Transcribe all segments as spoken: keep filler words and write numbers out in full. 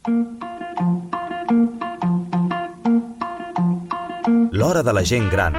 L'hora de la gent gran.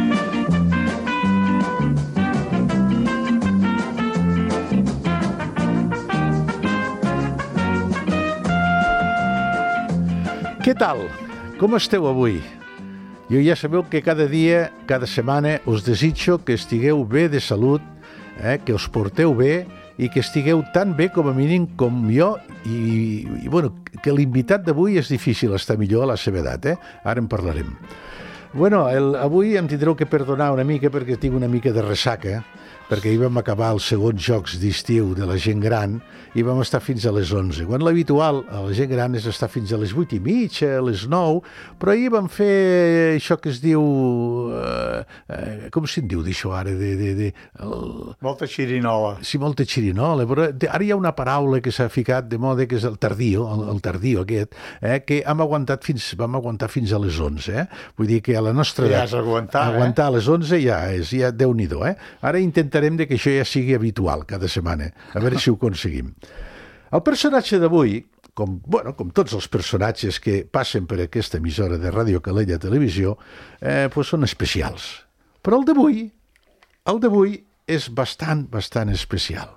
Què tal? Com esteu avui? Jo ja sabeu que cada dia, cada setmana, us desitjo que estigueu bé de salut, eh, que us porteu bé i que estigueu tan bé com a mínim com jo i, i bueno, que l'invitat d'avui és difícil estar millor a la seva edat, eh? Ara en parlarem. Bueno, el, avui em tindreu que perdonar una mica perquè tinc una mica de ressaca, perquè hi vam acabar els segons jocs d'estiu de la gent gran i vam estar fins a les onze. Quan l'habitual a la gent gran és estar fins a les vuit i mitja, a les nou, però ahir vam fer això que es diu... Eh, eh, com se'n diu d'això ara? De, de, de, el... Molta xirinola. Sí, molta xirinola, però ara hi ha una paraula que s'ha ficat de moda que és el tardio, el, el tardio aquest, eh, que hem aguantat fins, vam aguantar fins a les onze. Eh? Vull dir que a la nostra ja edat... has aguantar, aguantar eh? a les onze ja és, ja Déu-n'hi-do, eh? Ara intentarem de que això ja sigui habitual cada setmana, a veure si ho aconseguim. El personatge d'avui, com, bueno, com tots els personatges que passen per aquesta emissora de Ràdio Calella Televisió, eh, pues són especials. Però el d'avui, el d'avui és bastant, bastant especial.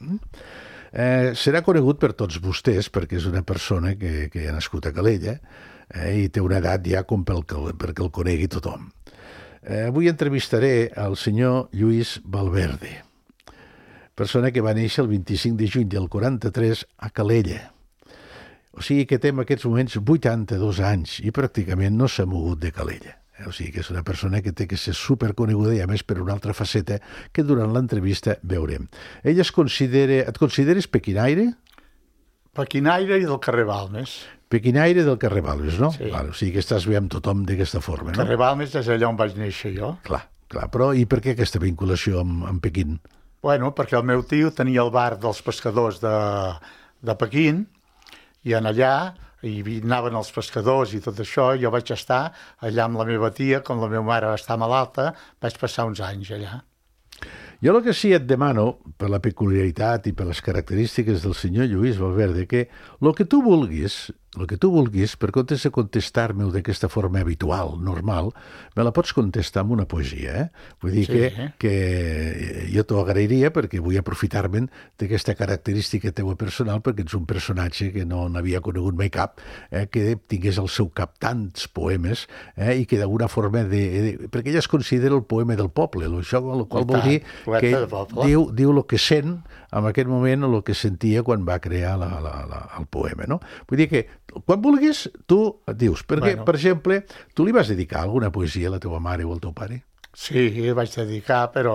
Eh, serà conegut per tots vostès perquè és una persona que, que ha nascut a Calella eh, i té una edat ja com pel, perquè el conegui tothom. Eh, avui entrevistaré al senyor Lluís Valverde, persona que va néixer el vint-i-cinc de juny del quaranta-tres a Calella. O sigui que té en aquests moments vuitanta-dos anys i pràcticament no s'ha mogut de Calella. O sigui que és una persona que té que ser superconeguda i a més per una altra faceta que durant l'entrevista veurem. Ell es considera... Et consideres pequinaire? Pequinaire i del carrer Balmes. Pequinaire del carrer Balmes, no? Sí. Vale, o sigui que estàs bé amb tothom d'aquesta forma, no? Carrer Balmes és allà on vaig néixer jo. Clar, clar. Però i per què aquesta vinculació amb, amb Pequín? Bueno, perquè el meu tio tenia el bar dels pescadors de, de Pequín i en allà hi anaven els pescadors i tot això, jo vaig estar allà amb la meva tia, com la meva mare va estar malalta, vaig passar uns anys allà. Jo el que sí et demano, per la peculiaritat i per les característiques del senyor Lluís Valverde, que el que tu vulguis, el que tu vulguis, per comptes de contestar-me-ho d'aquesta forma habitual, normal, me la pots contestar amb una poesia, eh? Vull dir sí, que, eh? que jo t'ho agrairia perquè vull aprofitar-me'n d'aquesta característica teua personal perquè ets un personatge que no n'havia conegut mai cap, eh? Que tingués al seu cap tants poemes eh? I que d'alguna forma... De, de, perquè ella es considera el poema del poble, això el qual vol dir que diu, diu el que sent en aquest moment o el que sentia quan va crear la, la, la, el poema, no? Vull dir que quan vulguis, tu et dius, perquè, bueno. Per exemple, tu li vas dedicar alguna poesia a la teva mare o al teu pare? Sí, vaig dedicar, però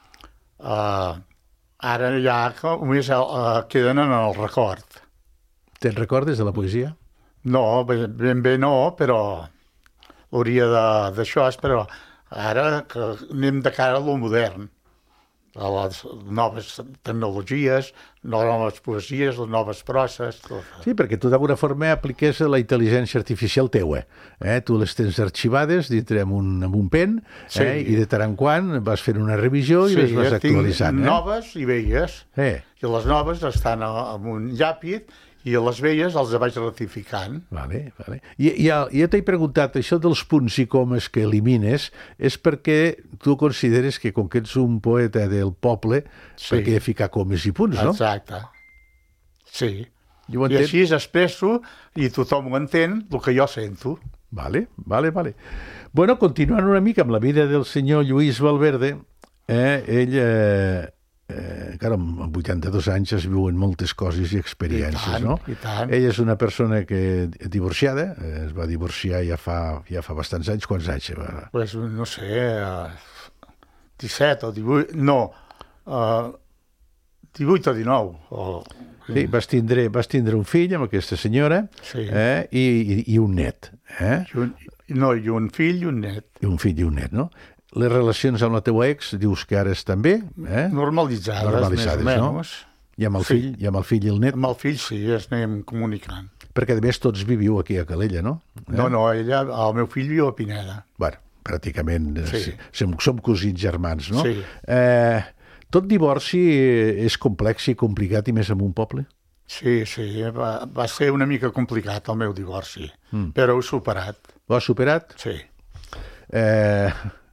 uh, ara ja només uh, queden en el record. Te'n recordes de la poesia? No, ben, ben bé no, però hauria d'això, però ara que anem de cara a lo modern, a les noves tecnologies, noves poesies, les noves proses... Tot. Sí, perquè tu d'alguna forma apliques la intel·ligència artificial teua. Eh? Tu les tens arxivades dintre amb un, amb un pen eh? Sí. I de tant en quant vas fent una revisió i sí, les vas actualitzant. Sí, eh? noves i velles. Eh. I les noves estan amb un llàpid i a les velles els vaig ratificant. Vale, vale. I, i jo t'he preguntat, això dels punts i comes que elimines és perquè tu consideres que com que ets un poeta del poble, sí. Perquè he de ficar comes i punts, no? Exacte. Sí. I així expresso i tothom ho entén el que jo sento. Vale, vale, vale. Bueno, continuant una mica amb la vida del senyor Lluís Valverde, eh, ell... Eh, Eh, encara amb vuitanta-dos anys es viuen moltes coses i experiències, I tant, no? I tant. Ella és una persona que divorciada, eh, es va divorciar ja fa, ja fa bastants anys. Quants anys? Va? Pues, no sé, uh, disset o divuit, no, uh, divuit o dinou. O... Sí, vas tindre, vas tindre un fill amb aquesta senyora sí. eh, i, i, i un net. Eh? I un, no, i un fill i un net. I un fill i un net, no? Les relacions amb la teua ex, dius que ara estan bé? Eh? Normalitzades, Normalitzades, més o no? menys. I amb el sí. fill, i amb el fill i el net? Amb el fill sí, es anem comunicant. Perquè a més tots viviu aquí a Calella, no? Eh? No, no, ella, el meu fill viu a Pineda. Bueno, pràcticament sí. som, som cosins germans, no? Sí. Eh, tot divorci és complex i complicat i més en un poble? Sí, sí, va, va ser una mica complicat el meu divorci, mm. però ho he superat. Ho has superat? Sí. Eh,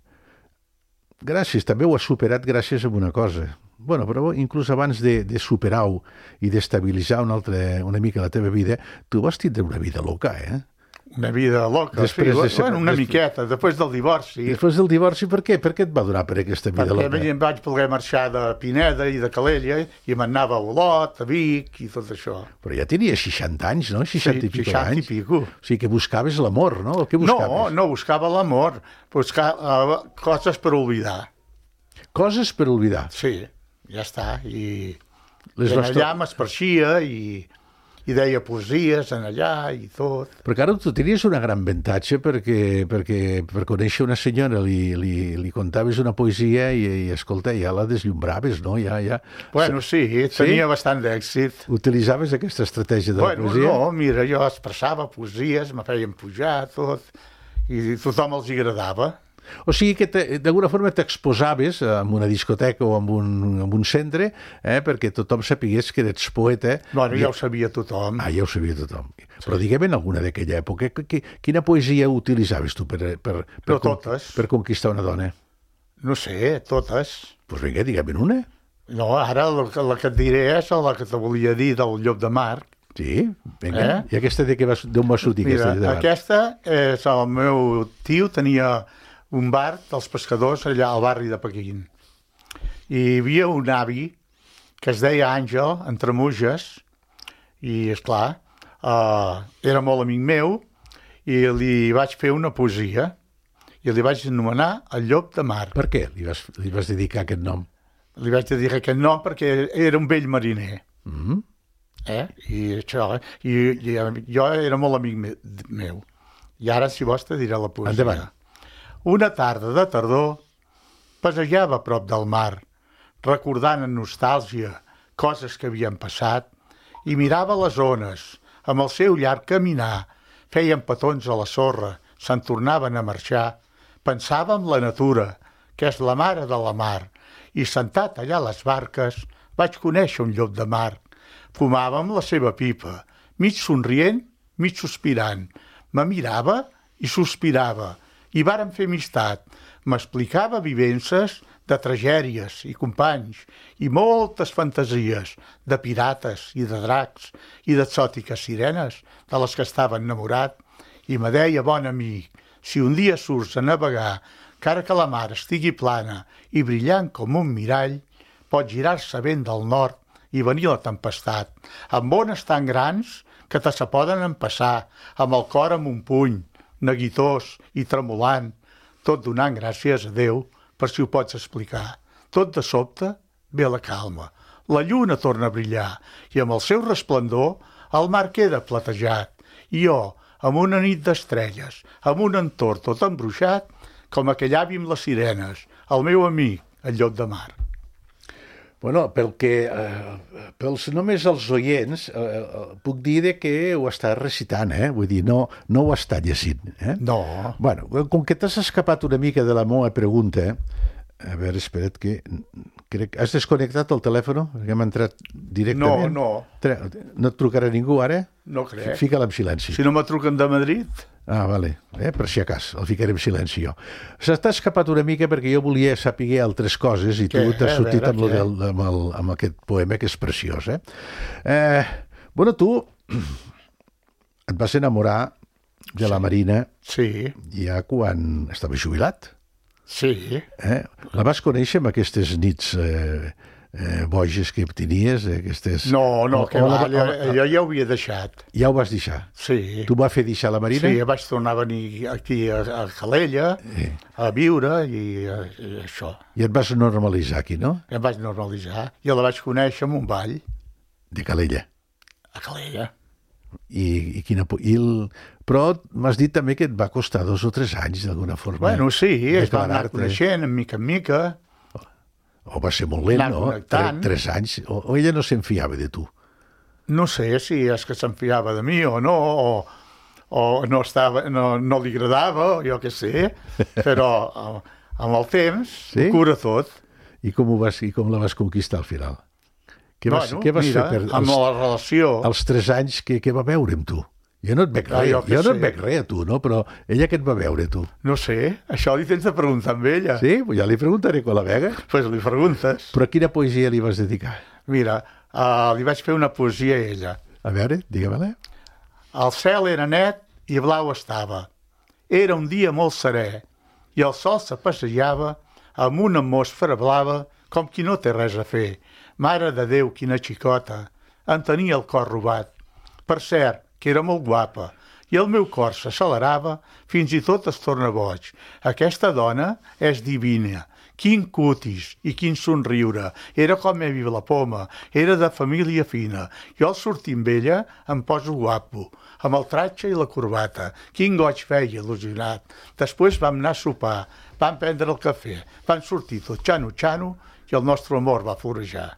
gràcies, també ho has superat gràcies a una cosa. Bueno, però inclús abans de, de superar-ho i d'estabilitzar una, altra, una mica la teva vida, tu vas tindre una vida loca, eh? Una vida loca, després sí, de ser, bueno, una des... miqueta, després del divorci. Després del divorci, per què? Per què et va durar per aquesta vida Perquè loca? Perquè em vaig poder marxar de Pineda i de Calella i m'anava a Olot, a Vic i tot això. Però ja tenies seixanta anys, no? seixanta sí, i pico seixanta anys. i pico. O sigui que buscaves l'amor, no? Què buscaves? No, no buscava l'amor, buscava uh, coses per oblidar. Coses per oblidar. Sí, ja està. I, Les i vas allà m'esparxia i... i deia poesies en allà i tot. Però, claro, tu tenies una gran avantatge perquè, perquè per conèixer una senyora li, li, li contaves una poesia i, i escolta, ja la deslumbraves, no? Ja, ja... Bueno, sí, tenia sí? bastant d'èxit. Utilitzaves aquesta estratègia de bueno, la poesia? No, mira, jo expressava poesies, me feien pujar, tot, i tothom els agradava. O sigui que d'alguna forma t'exposaves en una discoteca o en un, en un centre eh, perquè tothom sapigués que eres poeta. Bueno, i... ja ho sabia tothom. Ah, ja ho sabia tothom. Sí. Però digue'm en alguna d'aquella època, que, que, quina poesia utilitzaves tu per, per, per, no, totes. per conquistar una dona? No sé, totes. Doncs pues vinga, digue'm una. No, ara la, la que et diré és la que te volia dir del Llop de Mar. Sí, vinga. Eh? I aquesta d'on va sortir? Mira, aquesta, aquesta és el meu tio, tenia un bar dels pescadors allà al barri de Pequín. I hi havia un avi que es deia Àngel, entre Muges, i, esclar, uh, era molt amic meu, i li vaig fer una poesia, i li vaig anomenar El Llop de Mar. Per què li vas, li vas dedicar aquest nom? Li vaig dedicar aquest nom perquè era un vell mariner. Mm-hmm. Eh? I, això, i, i jo era molt amic me, meu. I ara, si vols, te diré la poesia. Endavant. Una tarda de tardor passejava a prop del mar, recordant en nostàlgia coses que havien passat, i mirava les ones, amb el seu llarg caminar, feien petons a la sorra, se'n tornaven a marxar, pensava en la natura, que és la mare de la mar, i sentat allà a les barques vaig conèixer un llop de mar. Fumàvem la seva pipa, mig somrient, mig sospirant. Me mirava i sospirava, i vàrem fer amistat. M'explicava vivences de tragèdies i companys i moltes fantasies de pirates i de dracs i d'exòtiques sirenes de les que estava enamorat. I me deia, bon amic, si un dia surts a navegar, encara que la mar estigui plana i brillant com un mirall, pot girar-se vent del nord i venir la tempestat, amb ones tan grans que te se poden empassar, amb el cor amb un puny, neguitós i tremolant, tot donant gràcies a Déu per si ho pots explicar. Tot de sobte ve la calma, la lluna torna a brillar i amb el seu resplendor el mar queda platejat. I jo, amb una nit d'estrelles, amb un entorn tot embruixat, com aquell avi amb les sirenes, el meu amic, el llop de mar. Bueno, pel que, eh, pels només els oients, eh, puc dir de que ho està recitant, eh? Vull dir, no, no ho està llegint. Eh? No. Bueno, com que t'has escapat una mica de la meva pregunta, a veure, espera't que... Crec... Has desconnectat el telèfon? Perquè hem entrat directament? No, no. No et trucarà ningú ara? No crec. Fica-la en silenci. Si no me truquen de Madrid... Ah, vale. Eh, per si acas, el ficaré en silenci jo. S'està escapat una mica perquè jo volia saber altres coses i tu t'has sortit amb, del, amb, el, amb aquest poema que és preciós. Eh? Eh, bueno, tu et vas enamorar de sí. la Marina sí. ja quan estava jubilat. Sí. Eh? La vas conèixer amb aquestes nits eh, eh, boges que tenies? Eh, aquestes... No, no, o, que o va, la, jo, jo ja ho havia deixat. Ja ho vas deixar? Sí. Tu vas fer deixar la Marina? Sí, vaig tornar a venir aquí a, a Calella sí. a viure i, a, i això. I et vas normalitzar aquí, no? Em vaig normalitzar. Jo la vaig conèixer en un ball. De Calella? A Calella. I, i quina... I el... Però m'has dit també que et va costar dos o tres anys, d'alguna forma. Bueno, sí, es va anar coneixent, en mica en mica. O va ser molt lent, no? Tres, tres anys. O, o ella no se'n fiava de tu? No sé si és que se'n fiava de mi o no, o, o no, estava, no, no li agradava, o jo què sé, però amb el temps sí? ho cura tot. I com, ho vas, I com la vas conquistar al final? Què vas, bueno, què vas mira, fer per amb els, la relació... els tres anys que, que va veure amb tu? Jo no et veig Ah, res, jo jo, què jo no sé. et veig res a tu, no? Però ella què et va veure, tu? No sé, això li tens de preguntar amb ella. Sí? Ja li preguntaré quan la vega. Doncs pues li preguntes. Però quina poesia li vas dedicar? Mira, uh, li vaig fer una poesia a ella. A veure, digue-me-la. El cel era net i blau estava. Era un dia molt serè i el sol se passejava amb una atmosfera blava com qui no té res a fer. Mare de Déu, quina xicota, en tenia el cor robat. Per cert, que era molt guapa, i el meu cor s'accelerava, fins i tot es torna boig. Aquesta dona és divina. Quin cutis i quin somriure. Era com Evi la Poma, era de família fina. Jo al sortir amb ella em poso guapo, amb el tratge i la corbata. Quin goig feia, il·lusionat. Després vam anar a sopar, vam prendre el cafè, van sortir tot xano-xano i el nostre amor va florejar.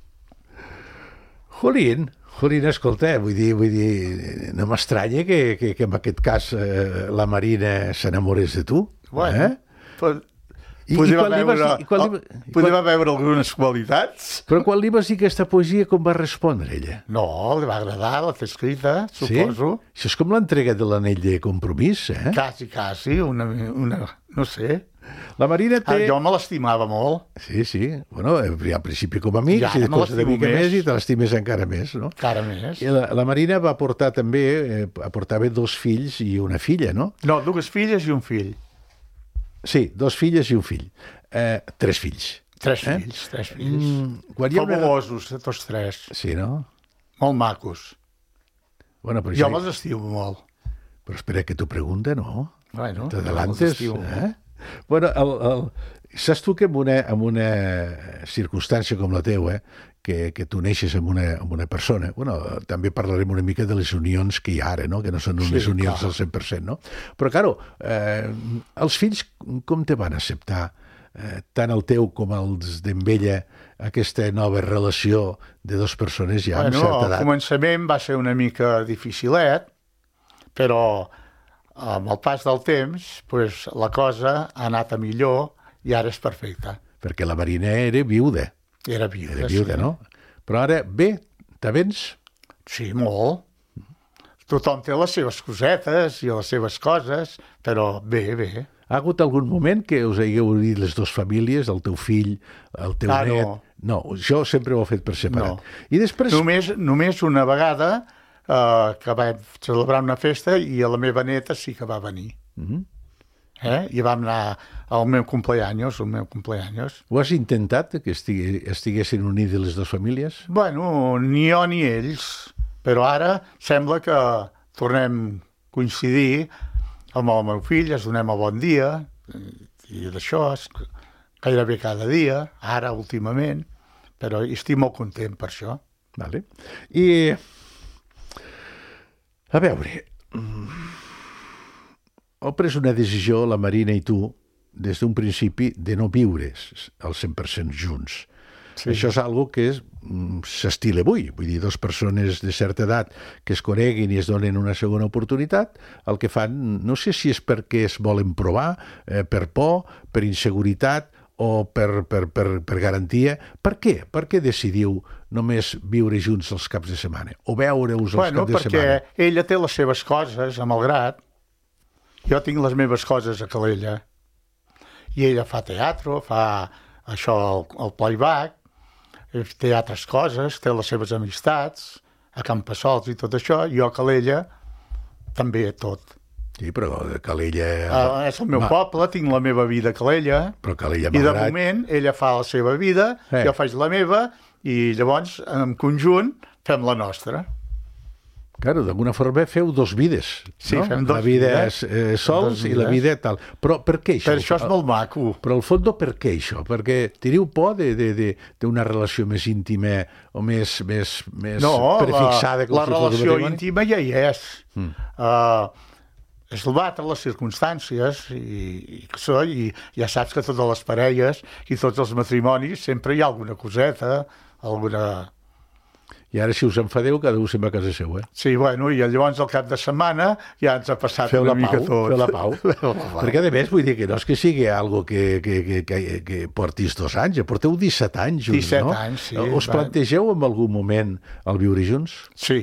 Jolín, Jolín, escolta, vull dir, vull dir no m'estranya que, que, que en aquest cas eh, la Marina s'enamorés de tu. Bueno, eh? però... I, Podem i quan li vas veure, dir, i quan li, oh, podem quan, veure algunes qualitats? però quan li vas dir aquesta poesia, com va respondre ella? No, li va agradar, la té escrita, suposo. Sí? Això és com l'entrega de l'anell de compromís, eh? Quasi, quasi, una, una, no sé. La Marina té... Ah, jo me l'estimava molt. Sí, sí. Bueno, al principi com a amic, Ja, i me després una l'estimo mica més. més i te l'estimes encara més, no? Encara més. I la, la Marina va portar també, eh, aportava dos fills i una filla, no? No, dues filles i un fill. Sí, dos filles i un fill. Eh, tres fills. Tres Eh? fills, tres fills. Mm, quan hi ha una... Fabulosos, tots tres. Sí, no? Molt macos. Bueno, però, Jo ja... me'ls estimo molt. però espera que t'ho pregunta, no? Bueno, T'adelantes, me'ls estimo molt. eh? Bueno, el, el... saps tu que en una, en una circumstància com la teua, que, que tu neixes amb una, amb una persona, bueno, també parlarem una mica de les unions que hi ha ara, no? Que no són unes Sí, unions clar. al cent per cent, no? Però, claro, eh, els fills com te van acceptar, eh, tant el teu com els d'en ella, aquesta nova relació de dues persones ja amb Bueno, certa al edat? començament va ser una mica dificilet, però amb el pas del temps pues, la cosa ha anat a millor i ara és perfecta. Perquè la Marina era viuda, Era viuda, era viuda, sí. no? Però ara, bé, t'avens? Sí, molt. Tothom té les seves cosetes i les seves coses, però bé, bé. Ha hagut algun moment que us hagueu unit les dues famílies, el teu fill, el teu Ah, net? no. No, això sempre ho he fet per separat. No. I després... Només, només una vegada eh, que vam celebrar una festa i a la meva neta sí que va venir. Mhm. Eh? I vam anar al meu cumpleaños, al meu cumpleaños. Ho has intentat, que estigui, estiguessin unides les dues famílies? Bueno, ni jo ni ells, però ara sembla que tornem a coincidir amb el meu fill, es donem el bon dia, i d'això és gairebé cada dia, ara últimament, però estic molt content per això. Vale. I... A veure... Heu pres una decisió, la Marina i tu, des d'un principi, de no viure al cent per cent junts. Sí. Això és algo que és, s'estila avui. Vull dir, dues persones de certa edat que es coneguin i es donen una segona oportunitat, el que fan, no sé si és perquè es volen provar, eh, per por, per inseguretat o per, per, per, per garantia. Per què? Per què decidiu només viure junts els caps de setmana? O veure-us els Bueno, caps de setmana? perquè ella té les seves coses a Malgrat, jo tinc les meves coses a Calella, i ella fa teatre, fa això, el, el playback, té altres coses, té les seves amistats, a Campassols i tot això, i jo a Calella també tot. Sí, però Calella... Uh, és el meu Ma- poble, tinc la meva vida a Calella, Però Calella, i de malgrat... moment ella fa la seva vida, Eh. jo faig la meva, i llavors, en conjunt, fem la nostra. Claro, d'alguna forma feu dos vides, Sí, no? fem dos la vida vides. eh, sols Dos i la vides. vida tal. Però per què això? Per això és molt maco. Però al fons, per què això? Perquè teniu por de- de- de- d'una relació més íntima o més, més, més No, prefixada? la, com la si fos un relació matrimoni? íntima ja hi és. Mm. Uh, és batre les circumstàncies i, i, això, i ja saps que totes les parelles i tots els matrimonis sempre hi ha alguna coseta, alguna... I ara, si us enfadeu, cada un se'n va a casa seu, eh? Sí, bueno, i llavors al cap de setmana ja ens ha passat Feu una la mica pau, tot. feu la pau. Feu la pau. Perquè, a més, vull dir que no és que sigui algo que, que, que, que, que portis dos anys, ja porteu disset anys junts, disset no? anys, sí. Us plantegeu en algun moment el viure junts? Sí.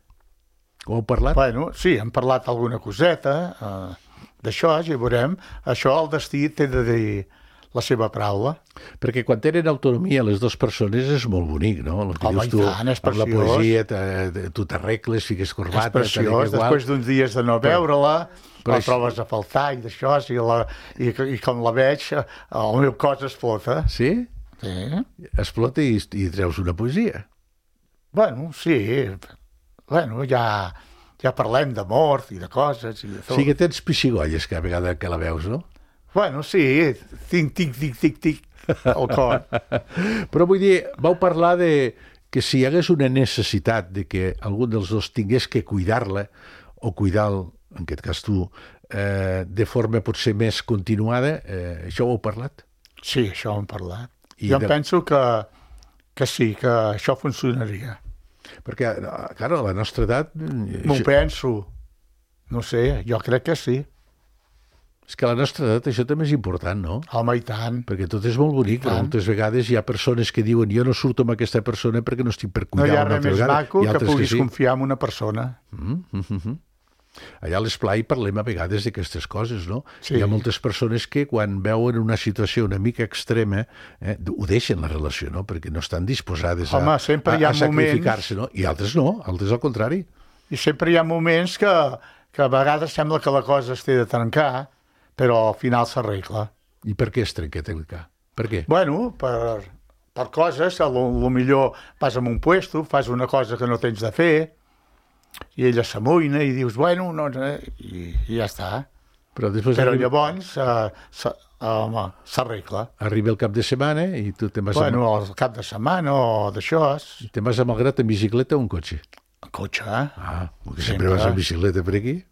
Ho heu parlat? Bueno, sí, hem parlat alguna coseta eh, d'això, ja veurem. Això el destí té de dir la seva paraula. Perquè quan tenen autonomia les dues persones és molt bonic, no? El que Home, dius tu, i tant, és amb la preciós. poesia, tu t'arregles, fiques corbata... És preciós, després d'uns dies de no veure-la, però la això- trobes a faltar i d'això, i, la, i, i com la veig, el meu cos explota. Sí? Sí. Explota i, i treus una poesia. Bueno, sí. Bueno, ja, ja parlem de mort i de coses i de tot. Sí que tens piscigolles cada vegada que la veus, no? Bueno, sí, tinc, tinc, tinc, tinc, tinc, el cor. Però vull dir, vau parlar de que si hi hagués una necessitat de que algun dels dos tingués que cuidar-la o cuidar-la, en aquest cas tu, eh, de forma potser més continuada, eh, això ho heu parlat? Sí, això ho hem parlat. I jo de- em penso que, que sí, que això funcionaria. Perquè, clar, a la nostra edat... M'ho això- penso. No sé, jo crec que sí. És que a la nostra edat això també és important, no? Home, i tant. Perquè tot és molt bonic, però tant. moltes vegades hi ha persones que diuen jo no surto amb aquesta persona perquè no estic per No cuidar hi ha una res altra més vegada. maco I que altres puguis sí. confiar en una persona. Mm -hmm. Allà a l'Esplai parlem a vegades d'aquestes coses, no? Sí. Hi ha moltes persones que quan veuen una situació una mica extrema eh, ho deixen la relació, no? Perquè no estan disposades a, Home, sempre a, hi ha a sacrificar-se, no? I altres no, altres al contrari. I sempre hi ha moments que, que a vegades sembla que la cosa es té de trencar, però al final s'arregla. I per què es trenca trencar? Per què? Bueno, per, per coses, a lo, lo millor vas a un puesto, fas una cosa que no tens de fer, i ella s'amoïna i dius, bueno, no, no, i, i ja està. Però després Però arriba, llavors eh, s- home, s'arregla. arriba el cap de setmana i tu te'n vas, Bueno, amb, al cap de setmana o d'això, és te'n vas a Malgrat en bicicleta o en cotxe? en cotxe, eh? Ah, perquè sempre Sempre. vas en bicicleta per aquí.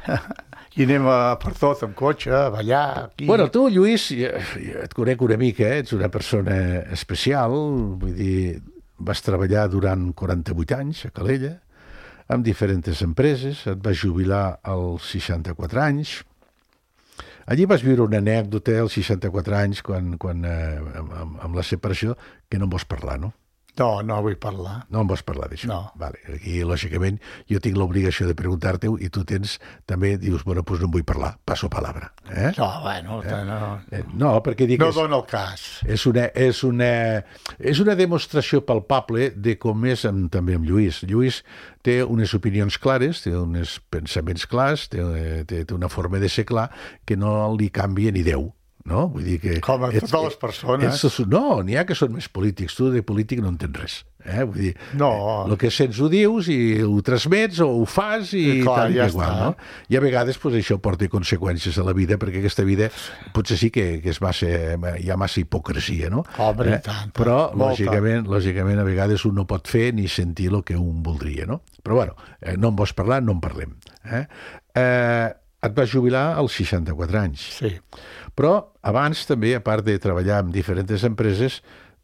I anem a, per tot, amb cotxe, a ballar, aquí. Bueno, tu, Lluís, jo, jo et conec una mica, eh? Ets una persona especial, vull dir, vas treballar durant quaranta-vuit anys a Calella, amb diferents empreses, et vas jubilar als seixanta-quatre anys. Allí vas viure una anècdota als seixanta-quatre anys, quan, quan, eh, amb, amb, amb la separació, que no en vols parlar, no? No, no vull parlar. No en vols parlar d'això? No. Vale. Aquí, lògicament, jo tinc l'obligació de preguntar-te-ho i tu tens, també dius, bueno, doncs no en vull parlar, passo palabra. Eh? No, bueno, no, Eh, No, perquè dic... no és- dona el cas. És una, és, una, és una demostració palpable de com és amb, també amb Lluís. Lluís té unes opinions clares, té uns pensaments clars, té, té, té una forma de ser clar que no li canvia ni Déu. No? Vull dir que... Com a totes les persones. Ets, no, n'hi ha que són més polítics. Tu de polític no en tens res. Eh? Vull dir, No. el que sents ho dius i ho transmets o ho fas i, I clar, tal i ja igual, està. no? I a vegades pues, això porta conseqüències a la vida, perquè aquesta vida potser sí que, que és massa, hi ha massa hipocresia, no? Home, i tant, Però, molta. lògicament, lògicament, a vegades un no pot fer ni sentir el que un voldria, no? Però, bueno, eh, no en vols parlar, no en parlem. Eh? Eh, et vas jubilar als seixanta-quatre anys. Sí. Però abans també, a part de treballar en diferents empreses,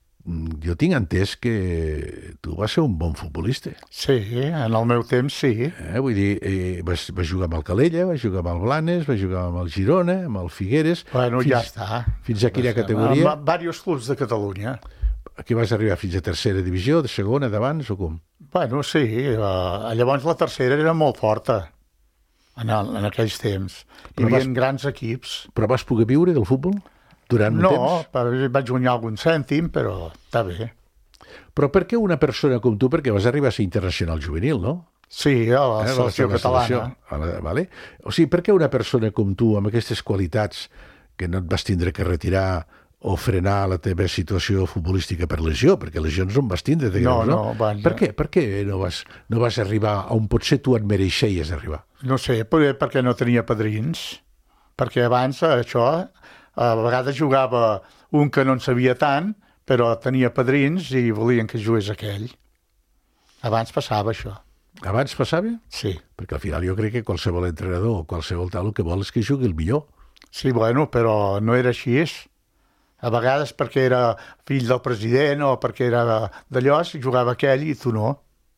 mm, jo tinc entès que tu vas ser un bon futbolista. Sí, en el meu temps sí. Eh? Vull dir, eh, vas, vas jugar amb el Calella, vas jugar amb el Blanes, vas jugar amb el Girona, amb el Figueres... Bueno, fins, ja està. Fins a quina categoria? Amb diversos clubs de Catalunya. Aquí vas arribar fins a tercera divisió, de segona, d'abans, o com? Bueno, sí. Eh, llavors la tercera era molt forta en, el, en aquells temps. Hi Però havia vas- grans equips. Però vas poder viure del futbol durant un No, temps? pa- vaig guanyar algun cèntim, però està bé. Però per què una persona com tu, perquè vas arribar a ser internacional juvenil, no? Sí, a la Eh, selecció la catalana. selecció, a la- vale? O sigui, per què una persona com tu, amb aquestes qualitats, que no et vas tindre que retirar o frenar la teva situació futbolística per lesió, perquè lesions no en vas tindre, de No, greus, no? no, vaja. Per què? Per què no vas, no vas arribar on potser tu et mereixeies arribar? No sé, per- perquè no tenia padrins. Perquè abans això, a vegades jugava un que no en sabia tant, però tenia padrins i volien que jugués aquell. Abans passava això. Abans passava? Sí. Perquè al final jo crec que qualsevol entrenador o qualsevol tal el que vol és que jugui el millor. Sí, bueno, però no era així. A vegades perquè era fill del president o perquè era d'allò, jugava aquell i tu no.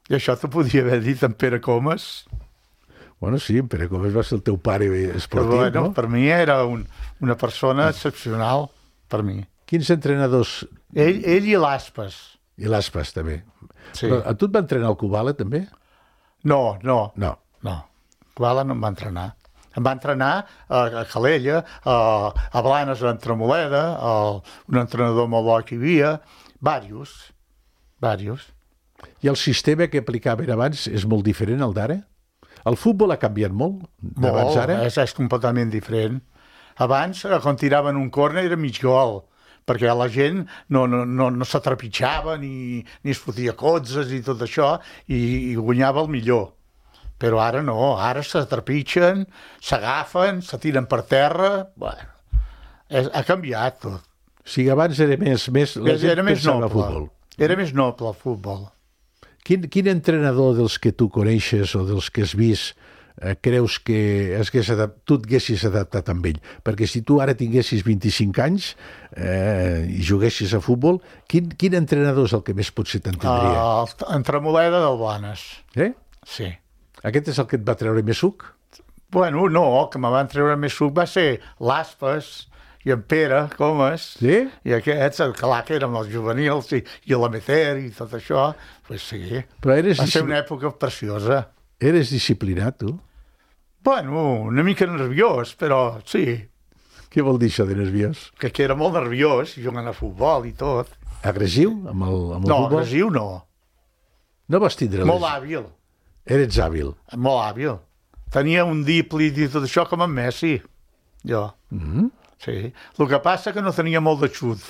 I això t'ho podia haver dit en Pere Comas. Bueno, sí, en Pere Comas va ser el teu pare esportiu, bueno, no? Per mi era un, una persona excepcional, per mi. Quins entrenadors... Ell, ell i l'Aspas. I l'Aspas, també. Sí. Però a tu et va entrenar el Kubala, també? No, no. No. No. Kubala no em va entrenar. Em va entrenar a, a Calella, a, a Blanes, a Entremoleda, a un entrenador molt bo que hi havia, diversos, diversos. I el sistema que aplicaven abans és molt diferent al d'ara? El futbol ha canviat molt d'abans ara? Molt, és, és completament diferent. Abans, quan tiraven un córner, era mig gol, perquè la gent no, no, no, no s'atrepitjava ni, ni es fotia cotzes i tot això, i, i guanyava el millor. Però ara no, ara s'atrepitgen, s'agafen, se tiren per terra... Bueno, és, ha canviat tot. O sigui, abans era més... més la gent era més pensava noble. al futbol. Era més noble el futbol. Quin, quin entrenador dels que tu coneixes o dels que has vist eh, creus que es adapt... tu et haguessis adaptat amb ell? Perquè si tu ara tinguessis vint-i-cinc anys eh, i juguessis a futbol, quin, quin entrenador és el que més potser t'entendria? Uh, Entremoleda del Blanes. Eh? Sí. Aquest és el que et va treure més suc? Bueno, no, el que me van treure més suc va ser l'Aspas i en Pere Comas. Sí? I aquests, clar, que érem els juvenils i, i l'Ameter i tot això. Pues sí, Però eres va ser discipl- una època preciosa. Eres disciplinat, tu? Bueno, una mica nerviós, però sí, Què vol dir això de nerviós? que, que era molt nerviós, jugant a futbol i tot. Agressiu amb el, amb el No, futbol? agressiu no. No vas tindre Molt les... hàbil, Eres hàbil. molt hàbil. Tenia un díplit i tot això com en Messi, jo. Mm -hmm. Sí. El que passa que no tenia molt de xut.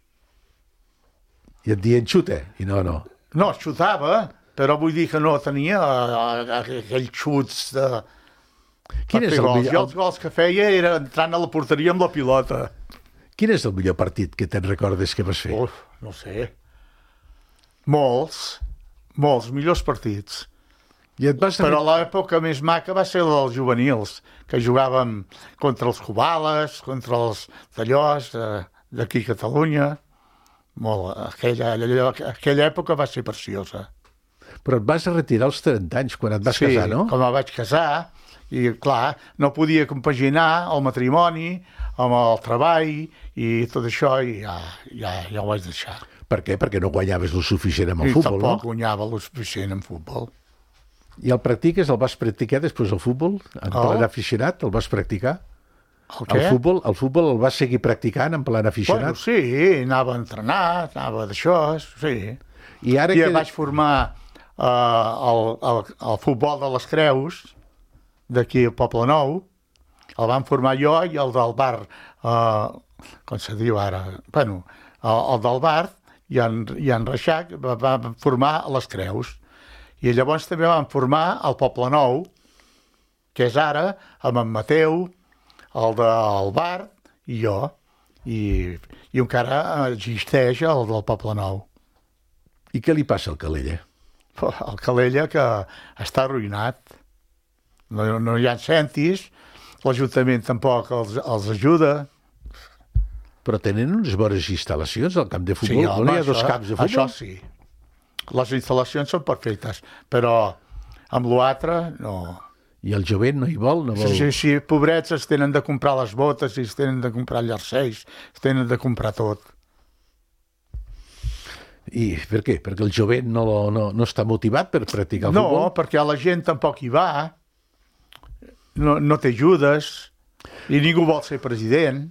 I et dient xuta, i no, no. No, xutava, però vull dir que no tenia uh, aquells xuts de... Quin per és fer el gols. millor- Jo els gols que feia era entrant a la porteria amb la pilota. Quin és el millor partit que te'n recordes que vas fer? Uf, no sé. Molts, molts, millors partits. I et vas... Però l'època més maca va ser la dels juvenils, que jugàvem contra els Cubales, contra els Dallós, eh, d'aquí a Catalunya. Molt, aquella, aquella, aquella època va ser preciosa. Però et vas retirar als trenta anys, quan et vas sí, casar, no? com em vaig casar, i clar, no podia compaginar el matrimoni amb el treball i tot això, i ja, ja, ja ho vaig deixar. Per què? Perquè no guanyaves el suficient amb el I futbol, no? tampoc guanyava el suficient en futbol. I el practiques, el vas practicar després el futbol? En Oh. plan aficionat, el vas practicar? El què? El futbol, el futbol el vas seguir practicant en plan Bueno, aficionat? sí, anava a entrenar, anava d'això, sí. I ara I que... vaig formar uh, el, el, el futbol de les Creus, d'aquí al Poble Nou. El van formar jo i el del bar, uh, com se diu ara? Bueno, el, el del bar i en, i en Reixac va, va formar les Creus. I llavors també van formar el Poble Nou, que és ara amb en Mateu, el del bar i jo. I, i encara existeix el del Poble Nou. I què li passa al Calella? El Calella, que està arruïnat. No, no hi ha centis, l'Ajuntament tampoc els, els ajuda. Però tenen unes bones instal·lacions al camp de Sí, futbol? home, no hi ha dos això- camps de futbol? Això sí. Les instal·lacions són perfectes, però amb l'altre no. I el jovent no hi vol? No vol... Sí, sí, sí, pobrets es tenen de comprar les botes i es tenen de comprar llarcells, es tenen de comprar tot. I per què? Perquè el jovent no, no, no està motivat per practicar el No, futbol? perquè la gent tampoc hi va, no, no t'ajudes i ningú vol ser president.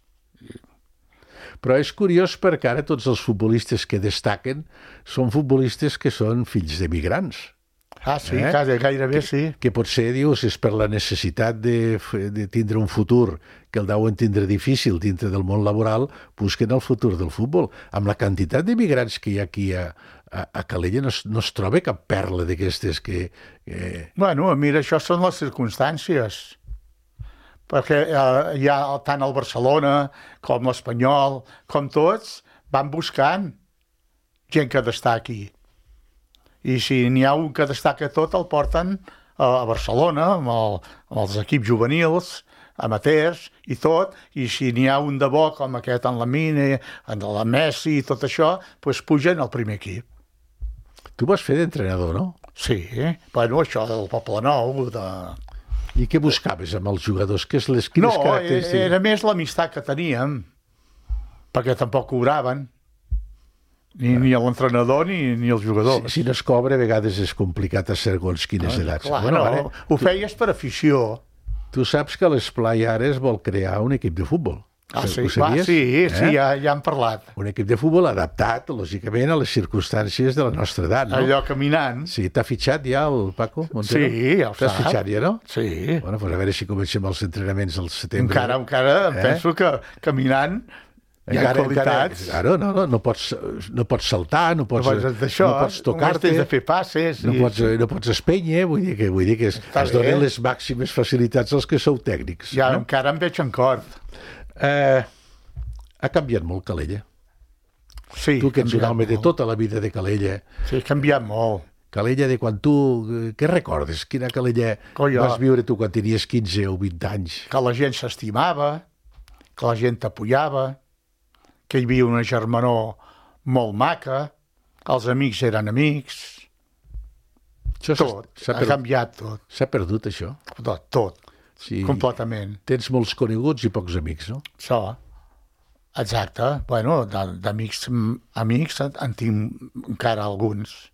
Però és curiós perquè ara tots els futbolistes que destaquen són futbolistes que són fills d'emigrants. Ah, sí, Eh? eh? gairebé sí. Que potser, dius, és per la necessitat de, f- de tindre un futur que el deuen tindre difícil dintre del món laboral, busquen el futur del futbol. Amb la quantitat d'emigrants que hi ha aquí a, a, a Calella no es, no es troba cap perla d'aquestes que... Eh... Bueno, mira, això són les circumstàncies. Perquè eh, hi ha tant el Barcelona com l'Espanyol, com tots, van buscant gent que destaqui. I si n'hi ha un que destaca tot, el porten a Barcelona, amb, el, amb els equips juvenils, amateurs i tot, i si n'hi ha un de bo, com aquest en la Mine, en la Messi i tot això, doncs pugen al primer equip. Tu vas fer d'entrenador, no? Sí, bueno, això del Poble Nou, de... I què buscaves amb els jugadors? Què és les, quines No, característiques? era més l'amistat que teníem, perquè tampoc cobraven, ni, ni l'entrenador ni, ni els jugadors. Si, si no es cobra, a vegades és complicat a segons quines No, edats. clar, Bueno, no, ara, ho feies per afició. tu saps que l'Esplai ara es vol crear un equip de futbol. Ah, sí, Ho va, sabies? sí, sí, Eh? ja, ja hem parlat. Un equip de futbol adaptat, lògicament, a les circumstàncies de la nostra edat, no? Allò caminant. Sí, t'ha fitxat ja el Paco Montero? Sí, ja ho T'has sap. fitxat ja, no? Sí. Bueno, doncs a veure si comencem els entrenaments al setembre. Encara, encara em Eh? penso que caminant hi ha qualitats. Claro, no, no, no, pots, no pots saltar, no pots, No pots d'això, no pots només tocar-te, tens de fer passes. no i- pots, no pots espènyer, vull dir que, vull dir que es, Està es donen bé. les màximes facilitats als que sou tècnics. Ja no? encara em veig en cor. Eh, ha canviat molt Calella. Sí, Tu que ets un canviat home de molt. tota la vida de Calella, Sí, ha canviat molt. Calella de quan tu... eh, Què recordes? Quina Calella Colla. vas viure tu quan tenies quinze o vint anys? Que la gent s'estimava, que la gent t'apoyava, que hi havia una germanor molt maca, que els amics eren amics, Això s'ha- tot, s'ha ha perdut, canviat tot, s'ha perdut, això. tot, tot, Sí. completament. Tens molts coneguts i pocs amics, no? Això, exacte. Bueno, de- d'amics amics en tinc encara alguns.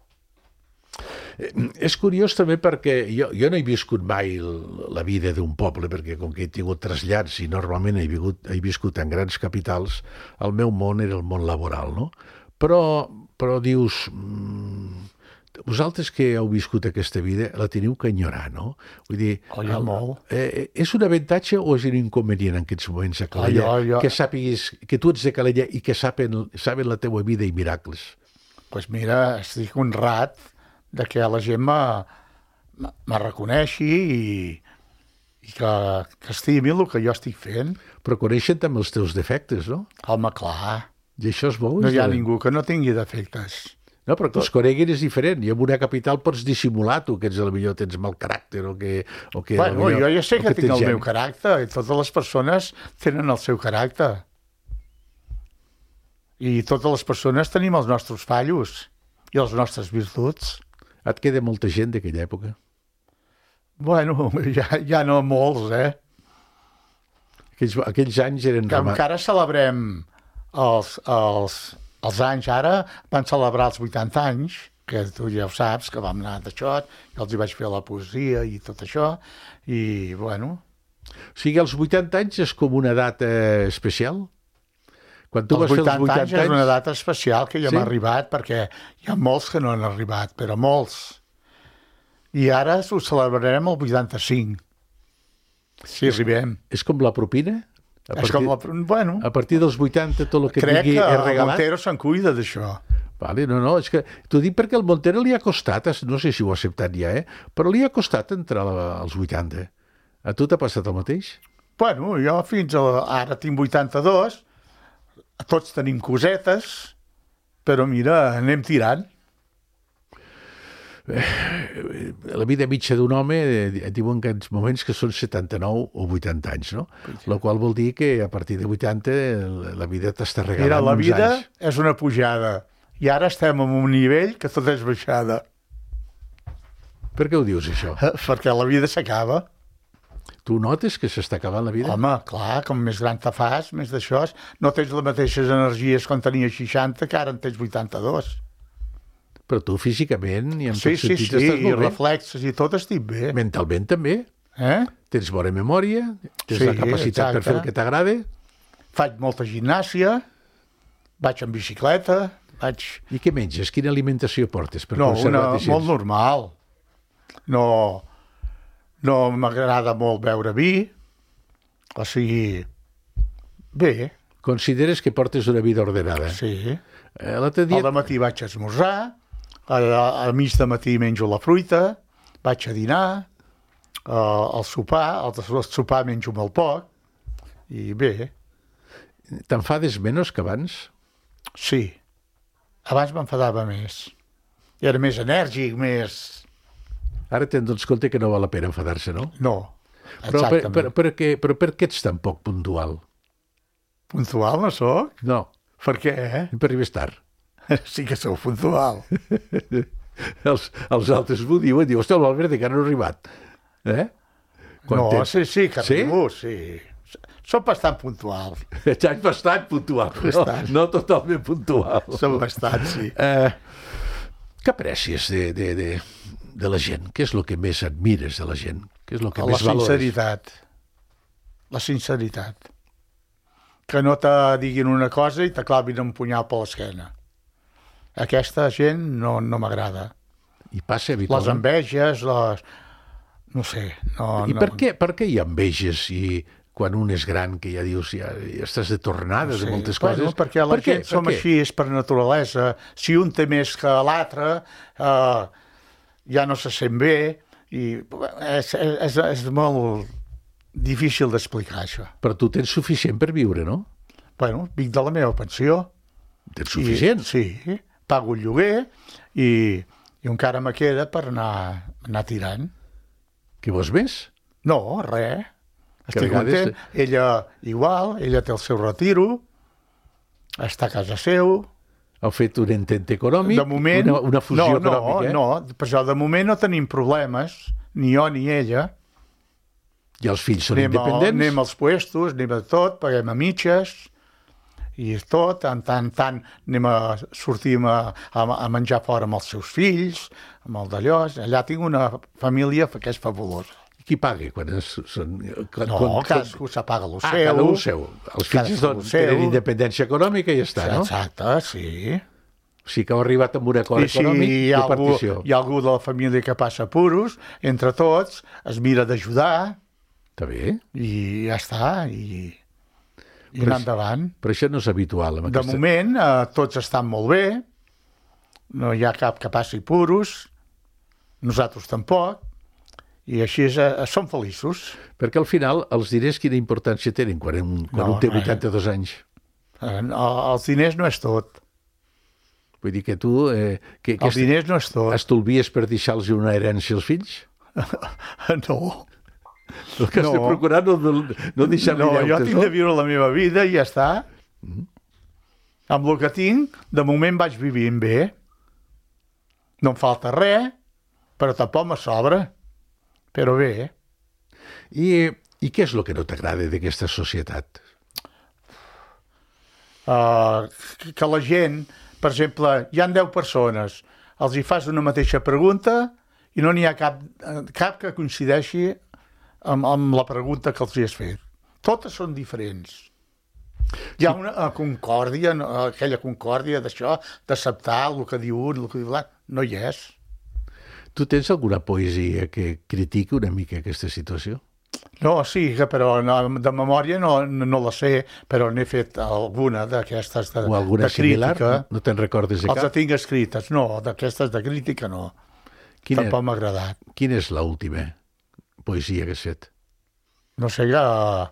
És curiós també perquè jo, jo no he viscut mai l- la vida d'un poble, perquè com que he tingut trasllats i normalment he, vingut, he viscut en grans capitals, el meu món era el món laboral, no? Però, però dius, mm, vosaltres que heu viscut aquesta vida la teniu que enyorar, no? Vull dir, Colla, el- molt. eh, és un avantatge o és un inconvenient en aquests moments a Calella? jo- jo- Que sàpiguis que tu ets de Calella i que saben, saben la teua vida i miracles. Doncs pues mira, estic honrat de que la gent me, me, me reconeixi i, i que, que estimi el que jo estic fent. Però coneixen també els teus defectes, no? Home, clar, I això és bo. no és hi ha de- ningú que no tingui defectes. No, però que els coneguin és diferent. I en una capital pots dissimular tu, que ets, potser tens mal caràcter o que... O que Bueno, potser- jo ja sé o que tinc tens el meu geni. caràcter i totes les persones tenen el seu caràcter. I totes les persones tenim els nostres fallos i les nostres virtuts. Et queda molta gent d'aquella època. Bueno, ja, ja no molts, eh? Aquells, aquells anys eren... Que rama- encara celebrem els, els, els anys, ara van celebrar els vuitanta anys, que tu ja ho saps, que vam anar d'això, que els hi vaig fer la poesia i tot això, i bueno, O sigui, els vuitanta anys és com una data especial? Quan tu els vas fer els vuitanta vuitanta anys és una data especial que ja Sí? m'ha arribat, perquè hi ha molts que no han arribat, però molts. I ara ho celebrarem el vuitanta-cinc, si arribem. És com la propina? A És com la... Bueno, a partir dels vuitanta tot el que crec tingui que és el regalat? Montero se'n cuida d'això. Vale, no, no, és que t'ho dic perquè al Montero li ha costat, no sé si ho ha acceptat ja, eh? Però li ha costat entrar a- als vuitanta. A tu t'ha passat el mateix? Bueno, jo fins a, ara tinc vuitanta-dos, tots tenim cosetes, però mira, anem tirant. La vida mitja d'un home eh, diuen que en moments que són setanta-nou o vuitanta anys, no? La qual vol dir que a partir de vuitanta la- la vida t'està regalant Mira, la uns vida anys. és una pujada i ara estem en un nivell que tot és baixada, Per què ho dius, això? perquè la vida s'acaba. Tu notes que s'està acabant la vida? Home, clar, com més gran te fas, més d'això, no tens les mateixes energies quan tenies seixanta que ara en tens vuitanta-dos. Però tu físicament i en Sí, tots sí, sentits sí, estàs i molt bé. reflexes i tot estic bé. Mentalment també. Eh? Tens bona memòria, tens Sí, la capacitat per exacte. fer el que t'agrada. Faig molta gimnàsia, vaig en bicicleta, vaig... I què menges? Quina alimentació portes per No, conservar-te una, així? molt normal. No, no m'agrada molt beure vi, o sigui, bé, Consideres que portes una vida ordenada? sí. Eh, L'altre dia... Al matí vaig a esmorzar, al, al mig de matí menjo la fruita, vaig a dinar, uh, al sopar, al, al sopar menjo molt poc, i bé, T'enfades menys que abans? sí. Abans m'enfadava més. I era més enèrgic, més... Ara te'n dones compte que no val la pena enfadar-se, no? No, Però per, exactament. per, per, què, però per què ets tan poc puntual? Puntual no sóc? No, Per què, eh? per arribes tard. Sí que sou puntual. els, els altres m'ho diuen, diu, hosti, l'Albert encara no ha arribat. Eh? Quan no, tens... sí, sí, que sí? arribo, sí. Soc bastant puntual. Ets bastant puntual, bastant. No, no totalment puntual. Soc bastant, sí. Eh, què aprècies de, de, de, de la gent? Què és el que més admires de la gent? Què és el que la més valores? sinceritat. La sinceritat. Que no te diguin una cosa i t'aclavin un punyal per l'esquena. Aquesta gent no, no m'agrada. I passa Les habitualment. enveges, les... no sé. No, I no... per què, per què hi ha enveges i quan un és gran, que ja dius, ja, ja estàs de tornades no sé. de moltes bueno, coses? perquè la per què? gent som per què? així, és per naturalesa. Si un té més que l'altre, eh, ja no se sent bé, i és, és, és molt difícil d'explicar, això. Però tu tens suficient per viure, no? Bueno, vinc de la meva pensió. Tens suficient? I, sí, pago el lloguer i, i encara me queda per anar, anar tirant. Què vols més? No, res. Que Estic vegades... content. Ella igual, ella té el seu retiro, està a casa seu. Heu fet un intent econòmic? De moment... Una, una fusió no, econòmica, eh? No, no, per això de moment no tenim problemes, ni jo ni ella. I els fills són Anem, a, independents? anem als puestos, anem a tot, paguem a mitges, i és tot, tant, tant, tant, anem a sortir a, a, a menjar fora amb els seus fills, amb el d'allò. Allà tinc una família que és fabulosa. Qui paga quan es, són... Quan, No, quan, cadascú s'apaga el Ah, seu. cada un seu. Els fills Cadascú doncs, el seu. tenen independència econòmica i ja està, no? Exacte, sí. O sigui que heu arribat amb un acord I si econòmic hi de ha, algú, partició. hi ha algú de la família que passa apuros, entre tots es mira d'ajudar Està bé. i ja està, i, i Però anar és- endavant. Però això no és habitual. Amb De aquesta... moment, eh, tots estan molt bé, no hi ha cap que passi puros, nosaltres tampoc, i així és, eh, som feliços. Perquè al final els diners quina importància tenen quan un, quan No, un té res. vuitanta-dos anys? Eh, els diners no és tot. Vull dir que tu eh, que, que Els diners no és tot. estolvies per deixar-los una herència als fills? No. El que has de No. procurar no, no, no deixar-li No, jo deutes, tinc de viure la meva vida i ja està. Mm. Amb el que tinc, de moment vaig vivint bé. No em falta res, però tampoc me sobra. Però bé. I, I què és el que no t'agrada d'aquesta societat? Uh, que la gent, per exemple, hi han deu persones, els hi fas una mateixa pregunta i no n'hi ha cap, cap que coincideixi amb, amb la pregunta que els hi has fet. Totes són diferents. Hi ha una uh, concòrdia, no, aquella concòrdia d'això, d'acceptar el que diu un, el que diu l'altre. No hi és. Tu tens alguna poesia que critiqui una mica aquesta situació? No, sí, que però no, de memòria no, no, no la sé, però n'he fet alguna d'aquestes de, O alguna de similar? crítica. No te'n recordes de Els cap? que tinc escrites, no, d'aquestes de crítica no. Quina, Tampoc m'ha agradat. quina és l'última poesia que has fet? No sé, ja...